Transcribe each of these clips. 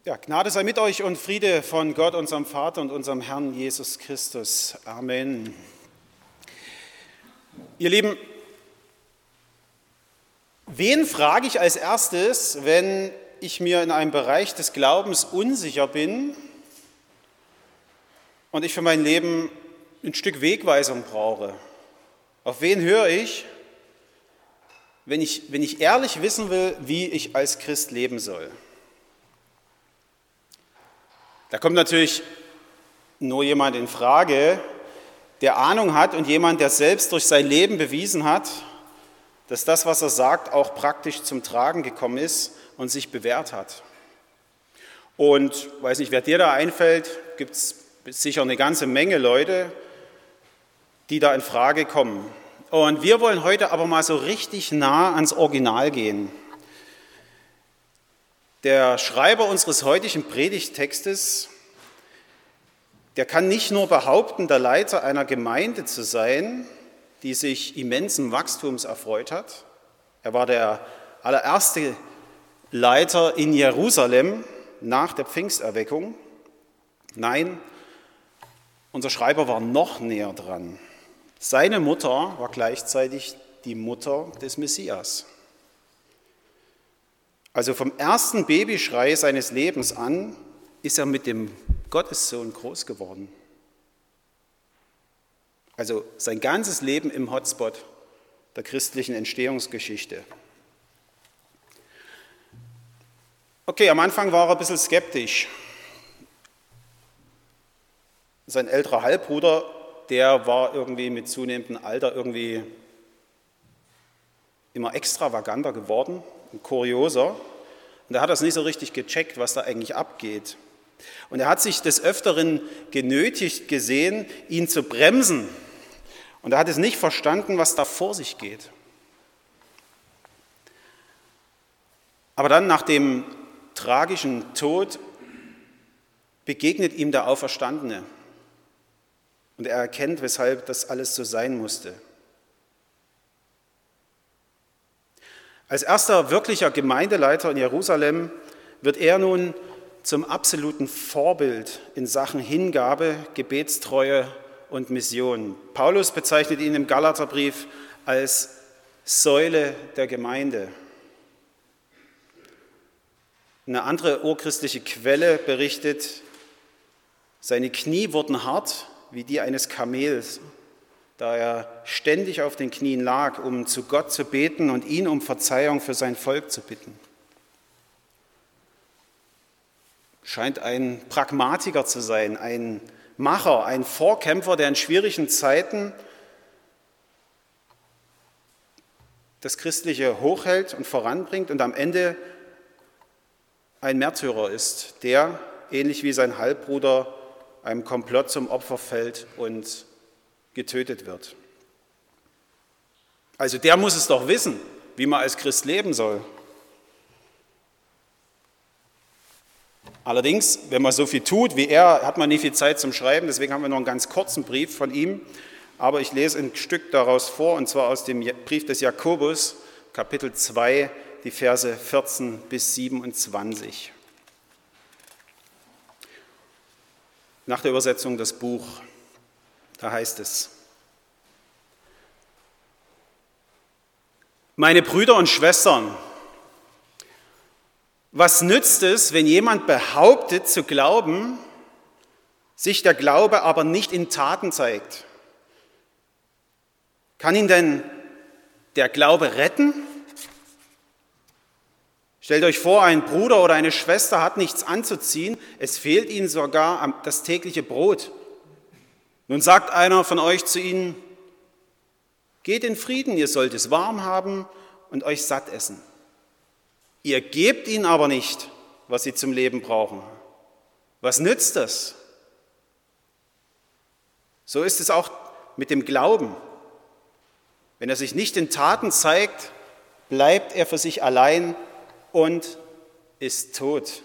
Ja, Gnade sei mit euch und Friede von Gott, unserem Vater und unserem Herrn Jesus Christus. Amen. Ihr Lieben, wen frage ich als erstes, wenn ich mir in einem Bereich des Glaubens unsicher bin und ich für mein Leben ein Stück Wegweisung brauche? Auf wen höre ich, wenn ich ehrlich wissen will, wie ich als Christ leben soll? Da kommt natürlich nur jemand in Frage, der Ahnung hat und jemand, der selbst durch sein Leben bewiesen hat, dass das, was er sagt, auch praktisch zum Tragen gekommen ist und sich bewährt hat. Und ich weiß nicht, wer dir da einfällt, gibt es sicher eine ganze Menge Leute, die da in Frage kommen. Und wir wollen heute aber mal so richtig nah ans Original gehen. Der Schreiber unseres heutigen Predigttextes, der kann nicht nur behaupten, der Leiter einer Gemeinde zu sein, die sich immensen Wachstums erfreut hat. Er war der allererste Leiter in Jerusalem nach der Pfingsterweckung. Nein, unser Schreiber war noch näher dran. Seine Mutter war gleichzeitig die Mutter des Messias. Also vom ersten Babyschrei seines Lebens an ist er mit dem Gottessohn groß geworden. Also sein ganzes Leben im Hotspot der christlichen Entstehungsgeschichte. Okay, am Anfang war er ein bisschen skeptisch. Sein älterer Halbbruder, der war irgendwie mit zunehmendem Alter irgendwie immer extravaganter geworden und kurioser. Und er hat das nicht so richtig gecheckt, was da eigentlich abgeht. Und er hat sich des Öfteren genötigt gesehen, ihn zu bremsen. Und er hat es nicht verstanden, was da vor sich geht. Aber dann nach dem tragischen Tod begegnet ihm der Auferstandene. Und er erkennt, weshalb das alles so sein musste. Als erster wirklicher Gemeindeleiter in Jerusalem wird er nun zum absoluten Vorbild in Sachen Hingabe, Gebetstreue und Mission. Paulus bezeichnet ihn im Galaterbrief als Säule der Gemeinde. Eine andere urchristliche Quelle berichtet, seine Knie wurden hart wie die eines Kamels, da er ständig auf den Knien lag, um zu Gott zu beten und ihn um Verzeihung für sein Volk zu bitten. Scheint ein Pragmatiker zu sein, ein Macher, ein Vorkämpfer, der in schwierigen Zeiten das Christliche hochhält und voranbringt und am Ende ein Märtyrer ist, der, ähnlich wie sein Halbbruder, einem Komplott zum Opfer fällt und getötet wird. Also der muss es doch wissen, wie man als Christ leben soll. Allerdings, wenn man so viel tut wie er, hat man nicht viel Zeit zum Schreiben, deswegen haben wir noch einen ganz kurzen Brief von ihm, aber ich lese ein Stück daraus vor, und zwar aus dem Brief des Jakobus, Kapitel 2, die Verse 14 bis 27. Nach der Übersetzung das Buch. Da heißt es: Meine Brüder und Schwestern, was nützt es, wenn jemand behauptet zu glauben, sich der Glaube aber nicht in Taten zeigt? Kann ihn denn der Glaube retten? Stellt euch vor, ein Bruder oder eine Schwester hat nichts anzuziehen, es fehlt ihnen sogar das tägliche Brot. Nun sagt einer von euch zu ihnen: Geht in Frieden, ihr sollt es warm haben und euch satt essen. Ihr gebt ihnen aber nicht, was sie zum Leben brauchen. Was nützt das? So ist es auch mit dem Glauben. Wenn er sich nicht in Taten zeigt, bleibt er für sich allein und ist tot.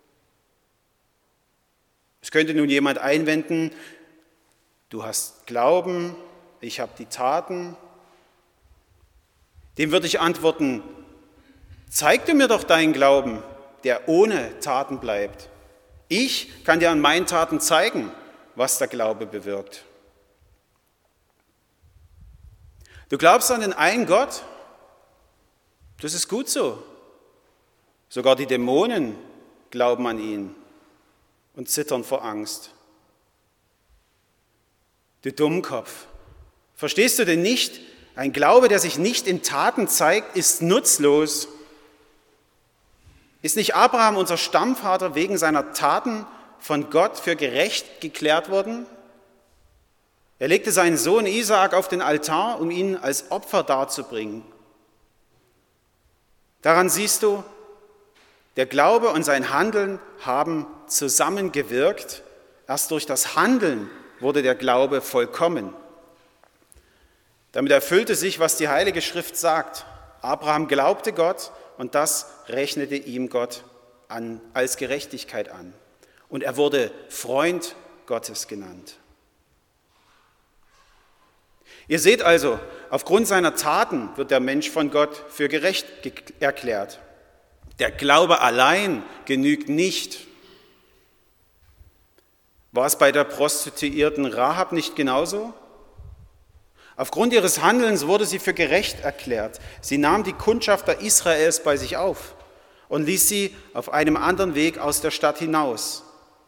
Es könnte nun jemand einwenden: Du hast Glauben, ich habe die Taten. Dem würde ich antworten: Zeig du mir doch deinen Glauben, der ohne Taten bleibt. Ich kann dir an meinen Taten zeigen, was der Glaube bewirkt. Du glaubst an den einen Gott? Das ist gut so. Sogar die Dämonen glauben an ihn und zittern vor Angst. Du Dummkopf, verstehst du denn nicht? Ein Glaube, der sich nicht in Taten zeigt, ist nutzlos. Ist nicht Abraham, unser Stammvater, wegen seiner Taten von Gott für gerecht geklärt worden? Er legte seinen Sohn Isaak auf den Altar, um ihn als Opfer darzubringen. Daran siehst du, der Glaube und sein Handeln haben zusammengewirkt. Erst durch das Handeln wurde der Glaube vollkommen. Damit erfüllte sich, was die Heilige Schrift sagt. Abraham glaubte Gott und das rechnete ihm Gott als Gerechtigkeit an. Und er wurde Freund Gottes genannt. Ihr seht also, aufgrund seiner Taten wird der Mensch von Gott für gerecht erklärt. Der Glaube allein genügt nicht. War es bei der Prostituierten Rahab nicht genauso? Aufgrund ihres Handelns wurde sie für gerecht erklärt. Sie nahm die Kundschafter Israels bei sich auf und ließ sie auf einem anderen Weg aus der Stadt hinaus.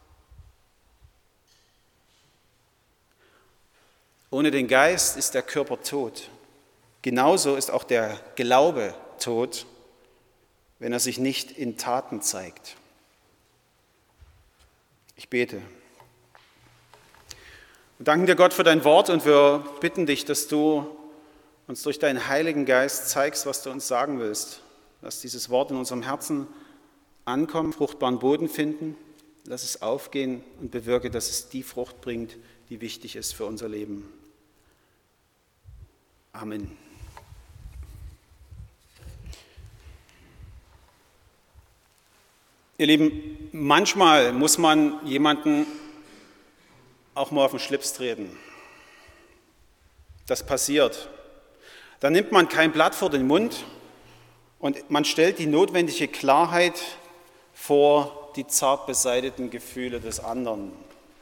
Ohne den Geist ist der Körper tot. Genauso ist auch der Glaube tot, wenn er sich nicht in Taten zeigt. Ich bete. Wir danken dir, Gott, für dein Wort und wir bitten dich, dass du uns durch deinen Heiligen Geist zeigst, was du uns sagen willst. Lass dieses Wort in unserem Herzen ankommen, fruchtbaren Boden finden. Lass es aufgehen und bewirke, dass es die Frucht bringt, die wichtig ist für unser Leben. Amen. Ihr Lieben, manchmal muss man jemanden auch mal auf den Schlips treten. Das passiert. Da nimmt man kein Blatt vor den Mund und man stellt die notwendige Klarheit vor die zart beseiteten Gefühle des anderen.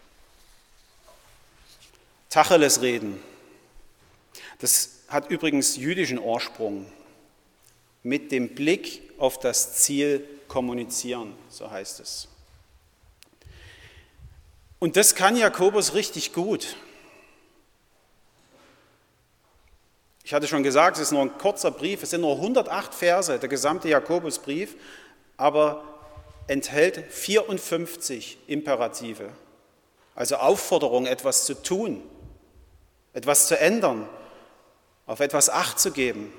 Tacheles reden. Das hat übrigens jüdischen Ursprung. Mit dem Blick auf das Ziel kommunizieren, so heißt es. Und das kann Jakobus richtig gut. Ich hatte schon gesagt, es ist nur ein kurzer Brief, es sind nur 108 Verse, der gesamte Jakobusbrief, aber enthält 54 Imperative, also Aufforderungen, etwas zu tun, etwas zu ändern, auf etwas Acht zu geben.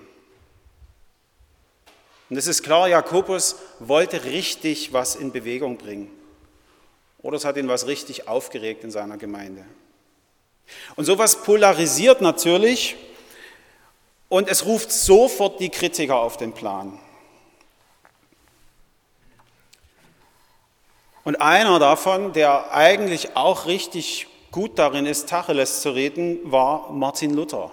Und es ist klar, Jakobus wollte richtig was in Bewegung bringen. Oder es hat ihn was richtig aufgeregt in seiner Gemeinde. Und sowas polarisiert natürlich und es ruft sofort die Kritiker auf den Plan. Und einer davon, der eigentlich auch richtig gut darin ist, Tacheles zu reden, war Martin Luther.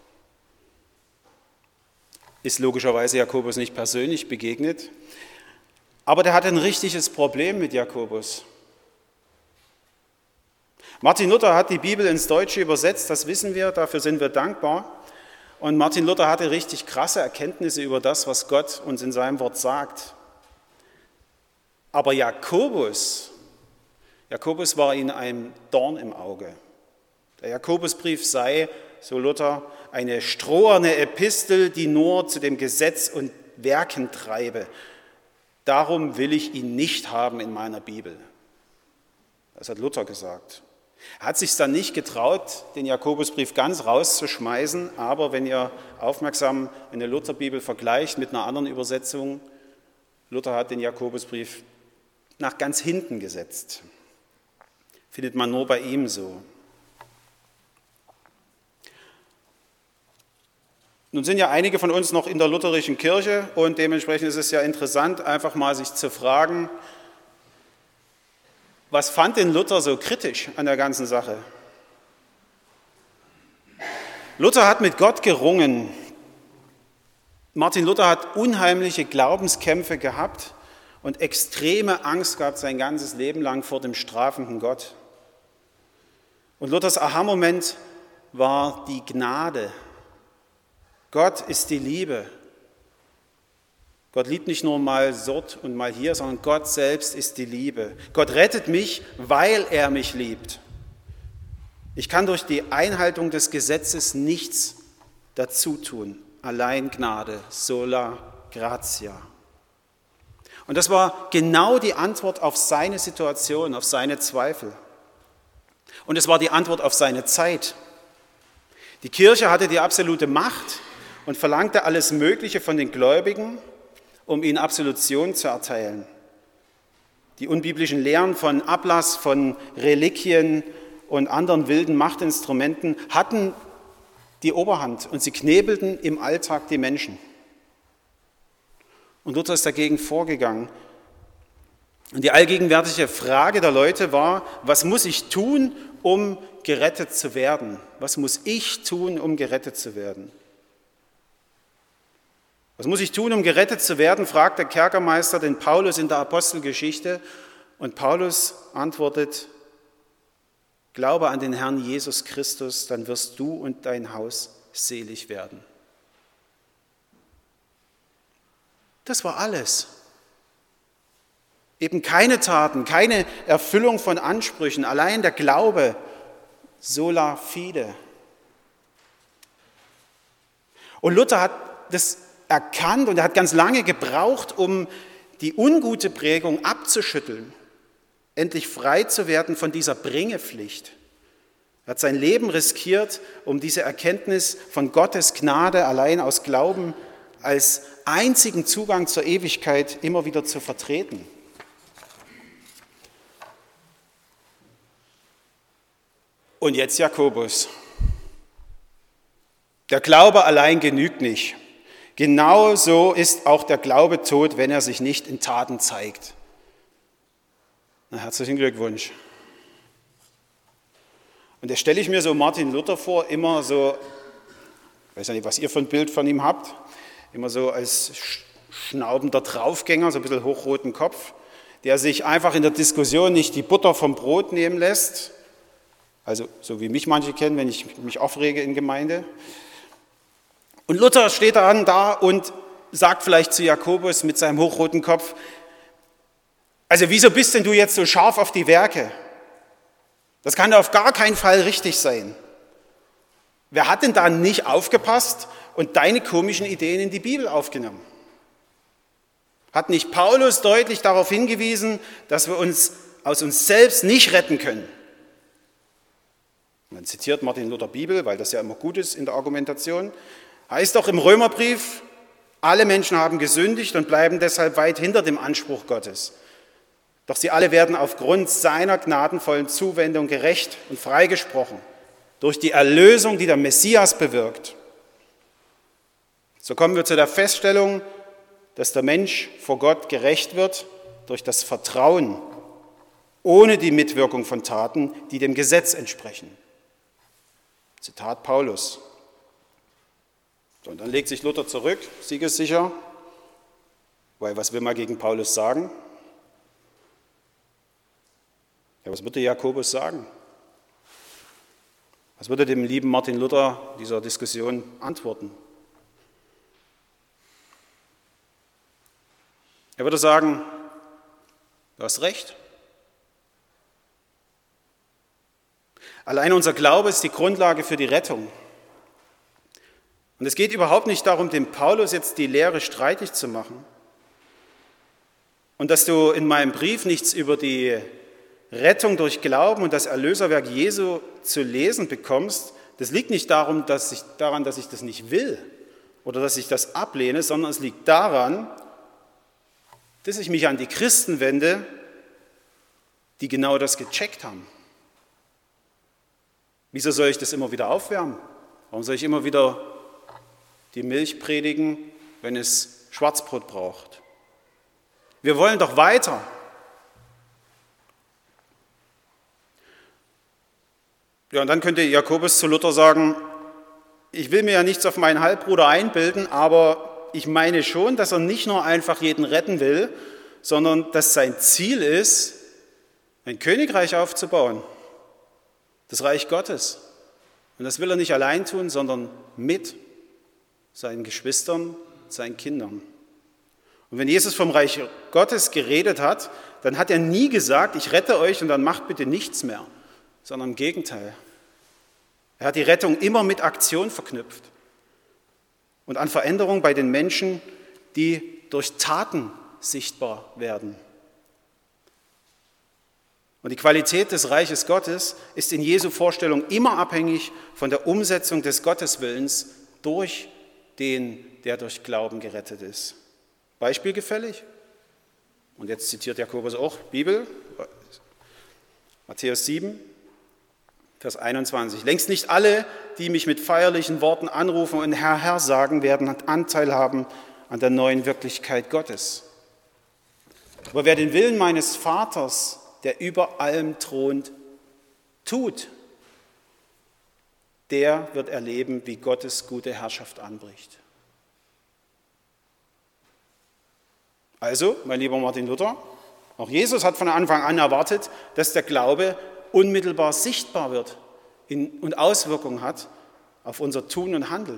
Ist logischerweise Jakobus nicht persönlich begegnet, aber der hatte ein richtiges Problem mit Jakobus. Martin Luther hat die Bibel ins Deutsche übersetzt, das wissen wir, dafür sind wir dankbar. Und Martin Luther hatte richtig krasse Erkenntnisse über das, was Gott uns in seinem Wort sagt. Aber Jakobus war ihm ein Dorn im Auge. Der Jakobusbrief sei, so Luther, eine stroherne Epistel, die nur zu dem Gesetz und Werken treibe. Darum will ich ihn nicht haben in meiner Bibel. Das hat Luther gesagt. Er hat sich dann nicht getraut, den Jakobusbrief ganz rauszuschmeißen, aber wenn ihr aufmerksam eine Lutherbibel vergleicht mit einer anderen Übersetzung, Luther hat den Jakobusbrief nach ganz hinten gesetzt. Findet man nur bei ihm so. Nun sind ja einige von uns noch in der lutherischen Kirche und dementsprechend ist es ja interessant, einfach mal sich zu fragen, was fand denn Luther so kritisch an der ganzen Sache? Luther hat mit Gott gerungen. Martin Luther hat unheimliche Glaubenskämpfe gehabt und extreme Angst gehabt sein ganzes Leben lang vor dem strafenden Gott. Und Luthers Aha-Moment war die Gnade. Gott ist die Liebe. Gott liebt nicht nur mal dort und mal hier, sondern Gott selbst ist die Liebe. Gott rettet mich, weil er mich liebt. Ich kann durch die Einhaltung des Gesetzes nichts dazu tun. Allein Gnade, sola gratia. Und das war genau die Antwort auf seine Situation, auf seine Zweifel. Und es war die Antwort auf seine Zeit. Die Kirche hatte die absolute Macht und verlangte alles Mögliche von den Gläubigen, um ihnen Absolution zu erteilen. Die unbiblischen Lehren von Ablass, von Reliquien und anderen wilden Machtinstrumenten hatten die Oberhand und sie knebelten im Alltag die Menschen. Und Luther ist dagegen vorgegangen. Und die allgegenwärtige Frage der Leute war, was muss ich tun, um gerettet zu werden? Was muss ich tun, um gerettet zu werden? Was muss ich tun, um gerettet zu werden, fragt der Kerkermeister den Paulus in der Apostelgeschichte. Und Paulus antwortet, glaube an den Herrn Jesus Christus, dann wirst du und dein Haus selig werden. Das war alles. Eben keine Taten, keine Erfüllung von Ansprüchen, allein der Glaube, sola fide. Und Luther hat das erkannt und er hat ganz lange gebraucht, um die ungute Prägung abzuschütteln, endlich frei zu werden von dieser Bringepflicht. Er hat sein Leben riskiert, um diese Erkenntnis von Gottes Gnade allein aus Glauben als einzigen Zugang zur Ewigkeit immer wieder zu vertreten. Und jetzt Jakobus. Der Glaube allein genügt nicht. Genau so ist auch der Glaube tot, wenn er sich nicht in Taten zeigt. Na, herzlichen Glückwunsch. Und da stelle ich mir so Martin Luther vor, immer so, ich weiß ja nicht, was ihr für ein Bild von ihm habt, immer so als schnaubender Draufgänger, so ein bisschen hochroten Kopf, der sich einfach in der Diskussion nicht die Butter vom Brot nehmen lässt, also so wie mich manche kennen, wenn ich mich aufrege in Gemeinde. Und Luther steht dann da und sagt vielleicht zu Jakobus mit seinem hochroten Kopf, also wieso bist denn du jetzt so scharf auf die Werke? Das kann auf gar keinen Fall richtig sein. Wer hat denn da nicht aufgepasst und deine komischen Ideen in die Bibel aufgenommen? Hat nicht Paulus deutlich darauf hingewiesen, dass wir uns aus uns selbst nicht retten können? Man zitiert Martin Luther Bibel, weil das ja immer gut ist in der Argumentation. Heißt doch im Römerbrief, alle Menschen haben gesündigt und bleiben deshalb weit hinter dem Anspruch Gottes. Doch sie alle werden aufgrund seiner gnadenvollen Zuwendung gerecht und freigesprochen, durch die Erlösung, die der Messias bewirkt. So kommen wir zu der Feststellung, dass der Mensch vor Gott gerecht wird durch das Vertrauen, ohne die Mitwirkung von Taten, die dem Gesetz entsprechen. Zitat Paulus. So, und dann legt sich Luther zurück, siegessicher, weil was will man gegen Paulus sagen? Ja, was würde Jakobus sagen? Was würde dem lieben Martin Luther dieser Diskussion antworten? Er würde sagen, du hast recht. Allein unser Glaube ist die Grundlage für die Rettung. Und es geht überhaupt nicht darum, dem Paulus jetzt die Lehre streitig zu machen. Und dass du in meinem Brief nichts über die Rettung durch Glauben und das Erlöserwerk Jesu zu lesen bekommst, das liegt nicht daran, dass ich das nicht will oder dass ich das ablehne, sondern es liegt daran, dass ich mich an die Christen wende, die genau das gecheckt haben. Wieso soll ich das immer wieder aufwärmen? Warum soll ich immer wieder die Milch predigen, wenn es Schwarzbrot braucht? Wir wollen doch weiter. Ja, und dann könnte Jakobus zu Luther sagen, ich will mir ja nichts auf meinen Halbbruder einbilden, aber ich meine schon, dass er nicht nur einfach jeden retten will, sondern dass sein Ziel ist, ein Königreich aufzubauen, das Reich Gottes. Und das will er nicht allein tun, sondern mit seinen Geschwistern, seinen Kindern. Und wenn Jesus vom Reich Gottes geredet hat, dann hat er nie gesagt, ich rette euch und dann macht bitte nichts mehr, sondern im Gegenteil. Er hat die Rettung immer mit Aktion verknüpft und an Veränderung bei den Menschen, die durch Taten sichtbar werden. Und die Qualität des Reiches Gottes ist in Jesu Vorstellung immer abhängig von der Umsetzung des Gotteswillens durch den, der durch Glauben gerettet ist. Beispielgefällig? Und jetzt zitiert Jakobus auch Bibel, Matthäus 7, Vers 21. Längst nicht alle, die mich mit feierlichen Worten anrufen und Herr, Herr sagen, werden Anteil haben an der neuen Wirklichkeit Gottes. Aber wer den Willen meines Vaters, der über allem thront, tut, der wird erleben, wie Gottes gute Herrschaft anbricht. Also, mein lieber Martin Luther, auch Jesus hat von Anfang an erwartet, dass der Glaube unmittelbar sichtbar wird und Auswirkungen hat auf unser Tun und Handeln.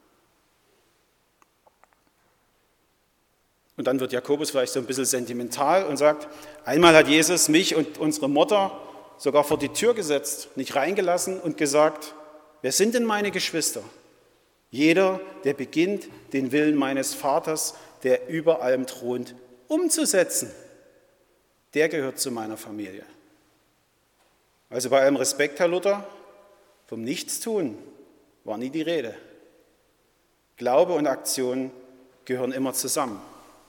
Und dann wird Jakobus vielleicht so ein bisschen sentimental und sagt, einmal hat Jesus mich und unsere Mutter sogar vor die Tür gesetzt, nicht reingelassen und gesagt, wer sind denn meine Geschwister? Jeder, der beginnt, den Willen meines Vaters, der über allem thront, umzusetzen, der gehört zu meiner Familie. Also bei allem Respekt, Herr Luther, vom Nichtstun war nie die Rede. Glaube und Aktion gehören immer zusammen.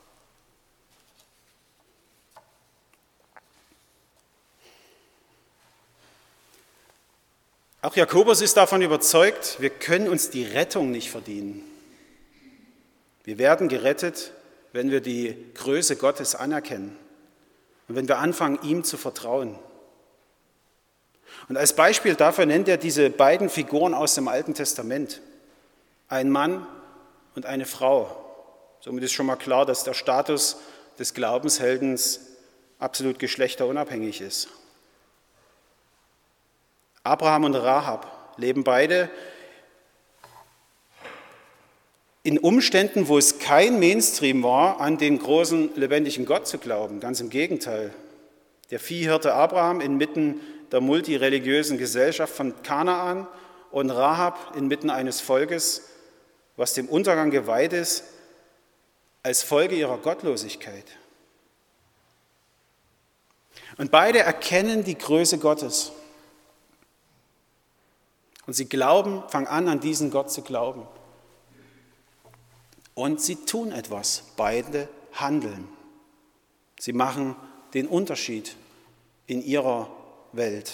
Auch Jakobus ist davon überzeugt, wir können uns die Rettung nicht verdienen. Wir werden gerettet, wenn wir die Größe Gottes anerkennen und wenn wir anfangen, ihm zu vertrauen. Und als Beispiel dafür nennt er diese beiden Figuren aus dem Alten Testament. Ein Mann und eine Frau. Somit ist schon mal klar, dass der Status des Glaubensheldens absolut geschlechterunabhängig ist. Abraham und Rahab leben beide in Umständen, wo es kein Mainstream war, an den großen, lebendigen Gott zu glauben. Ganz im Gegenteil. Der Viehhirte Abraham inmitten der multireligiösen Gesellschaft von Kanaan und Rahab inmitten eines Volkes, was dem Untergang geweiht ist, als Folge ihrer Gottlosigkeit. Und beide erkennen die Größe Gottes. Und sie glauben, fangen an diesen Gott zu glauben. Und sie tun etwas, beide handeln. Sie machen den Unterschied in ihrer Welt.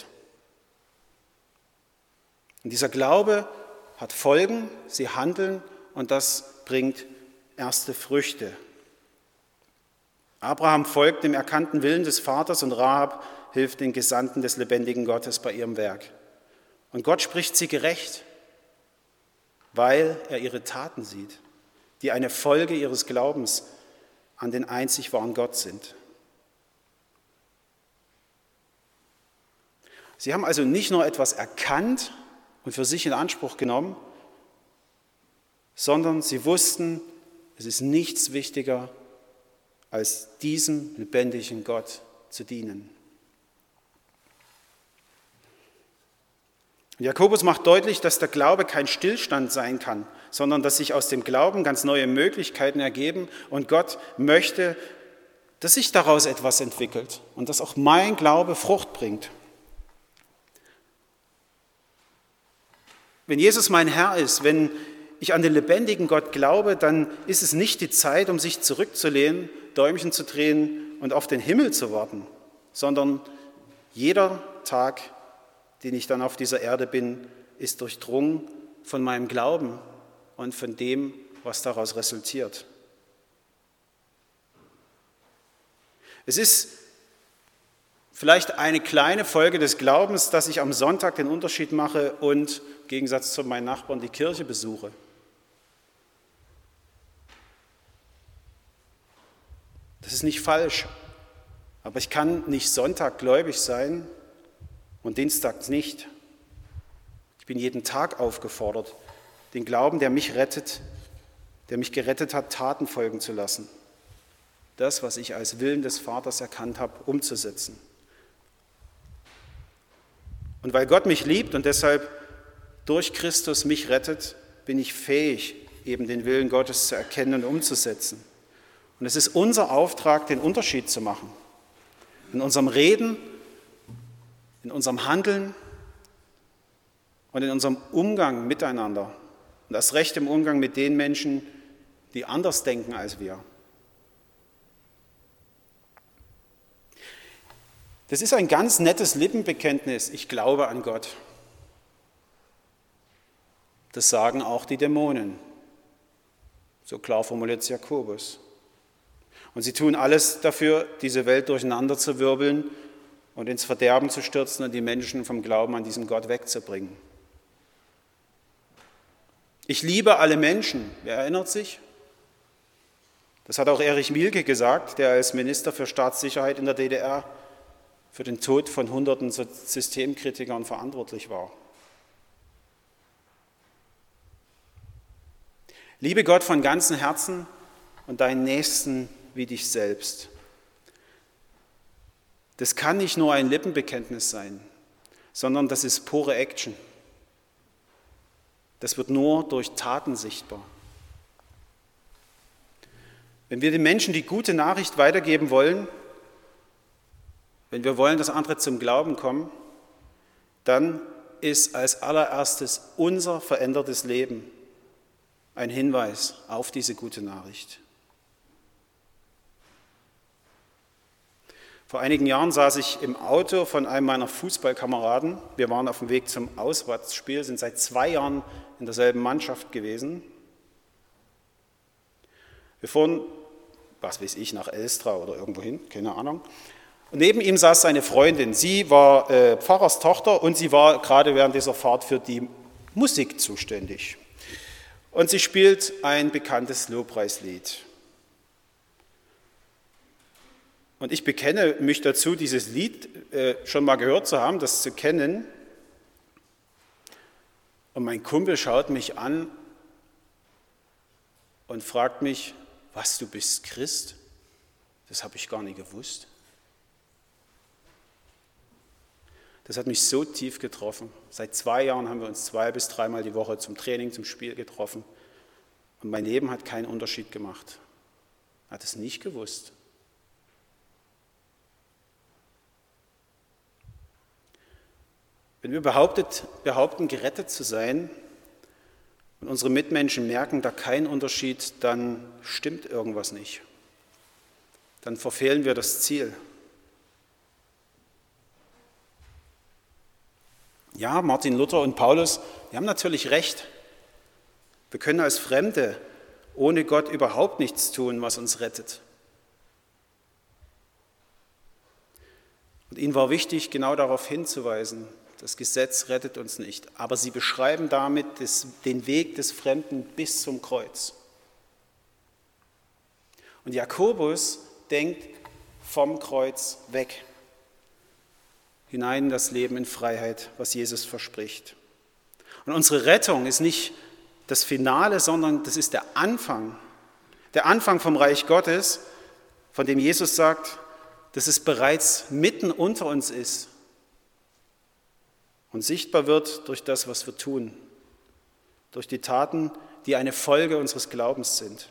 Und dieser Glaube hat Folgen, sie handeln und das bringt erste Früchte. Abraham folgt dem erkannten Willen des Vaters und Rahab hilft den Gesandten des lebendigen Gottes bei ihrem Werk. Und Gott spricht sie gerecht, weil er ihre Taten sieht, die eine Folge ihres Glaubens an den einzig wahren Gott sind. Sie haben also nicht nur etwas erkannt und für sich in Anspruch genommen, sondern sie wussten, es ist nichts wichtiger, als diesem lebendigen Gott zu dienen. Jakobus macht deutlich, dass der Glaube kein Stillstand sein kann, sondern dass sich aus dem Glauben ganz neue Möglichkeiten ergeben und Gott möchte, dass sich daraus etwas entwickelt und dass auch mein Glaube Frucht bringt. Wenn Jesus mein Herr ist, wenn ich an den lebendigen Gott glaube, dann ist es nicht die Zeit, um sich zurückzulehnen, Däumchen zu drehen und auf den Himmel zu warten, sondern jeder Tag, den ich dann auf dieser Erde bin, ist durchdrungen von meinem Glauben und von dem, was daraus resultiert. Es ist vielleicht eine kleine Folge des Glaubens, dass ich am Sonntag den Unterschied mache und im Gegensatz zu meinen Nachbarn die Kirche besuche. Das ist nicht falsch. Aber ich kann nicht Sonntag gläubig sein und dienstags nicht. Ich bin jeden Tag aufgefordert, den Glauben, der mich gerettet hat, Taten folgen zu lassen. Das, was ich als Willen des Vaters erkannt habe, umzusetzen. Und weil Gott mich liebt und deshalb durch Christus mich rettet, bin ich fähig, eben den Willen Gottes zu erkennen und umzusetzen. Und es ist unser Auftrag, den Unterschied zu machen. In unserem Reden, in unserem Handeln und in unserem Umgang miteinander. Und erst recht im Umgang mit den Menschen, die anders denken als wir. Das ist ein ganz nettes Lippenbekenntnis. Ich glaube an Gott. Das sagen auch die Dämonen. So klar formuliert es Jakobus. Und sie tun alles dafür, diese Welt durcheinander zu wirbeln und ins Verderben zu stürzen und die Menschen vom Glauben an diesen Gott wegzubringen. Ich liebe alle Menschen. Wer erinnert sich? Das hat auch Erich Mielke gesagt, der als Minister für Staatssicherheit in der DDR für den Tod von Hunderten Systemkritikern verantwortlich war. Liebe Gott von ganzem Herzen und deinen Nächsten wie dich selbst. Das kann nicht nur ein Lippenbekenntnis sein, sondern das ist pure Action. Das wird nur durch Taten sichtbar. Wenn wir den Menschen die gute Nachricht weitergeben wollen, wenn wir wollen, dass andere zum Glauben kommen, dann ist als allererstes unser verändertes Leben ein Hinweis auf diese gute Nachricht. Vor einigen Jahren saß ich im Auto von einem meiner Fußballkameraden. Wir waren auf dem Weg zum Auswärtsspiel, sind seit 2 Jahren in derselben Mannschaft gewesen. Wir fuhren, was weiß ich, nach Elstra oder irgendwohin, keine Ahnung. Und neben ihm saß seine Freundin. Sie war Pfarrerstochter und sie war gerade während dieser Fahrt für die Musik zuständig. Und sie spielt ein bekanntes Lobpreislied. Und ich bekenne mich dazu, dieses Lied schon mal gehört zu haben, das zu kennen. Und mein Kumpel schaut mich an und fragt mich, was, du bist Christ? Das habe ich gar nicht gewusst. Das hat mich so tief getroffen. Seit 2 Jahren haben wir uns 2 bis 3 Mal die Woche zum Training, zum Spiel getroffen. Und mein Leben hat keinen Unterschied gemacht. Er hat es nicht gewusst. Wenn wir behaupten, gerettet zu sein und unsere Mitmenschen merken da keinen Unterschied, dann stimmt irgendwas nicht. Dann verfehlen wir das Ziel. Ja, Martin Luther und Paulus, die haben natürlich recht. Wir können als Fremde ohne Gott überhaupt nichts tun, was uns rettet. Und ihnen war wichtig, genau darauf hinzuweisen, das Gesetz rettet uns nicht. Aber sie beschreiben damit den Weg des Fremden bis zum Kreuz. Und Jakobus denkt vom Kreuz weg, hinein in das Leben in Freiheit, was Jesus verspricht. Und unsere Rettung ist nicht das Finale, sondern das ist der Anfang vom Reich Gottes, von dem Jesus sagt, dass es bereits mitten unter uns ist und sichtbar wird durch das, was wir tun, durch die Taten, die eine Folge unseres Glaubens sind.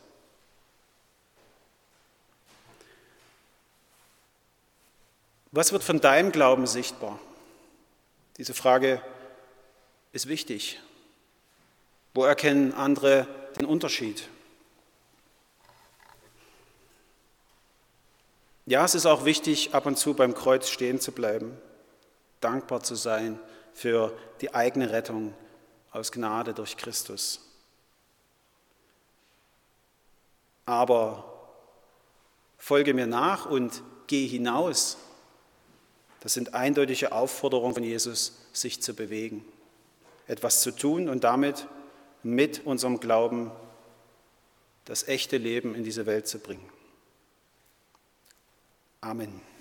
Was wird von deinem Glauben sichtbar? Diese Frage ist wichtig. Wo erkennen andere den Unterschied? Ja, es ist auch wichtig, ab und zu beim Kreuz stehen zu bleiben, dankbar zu sein für die eigene Rettung aus Gnade durch Christus. Aber folge mir nach und geh hinaus. Das sind eindeutige Aufforderungen von Jesus, sich zu bewegen, etwas zu tun und damit mit unserem Glauben das echte Leben in diese Welt zu bringen. Amen.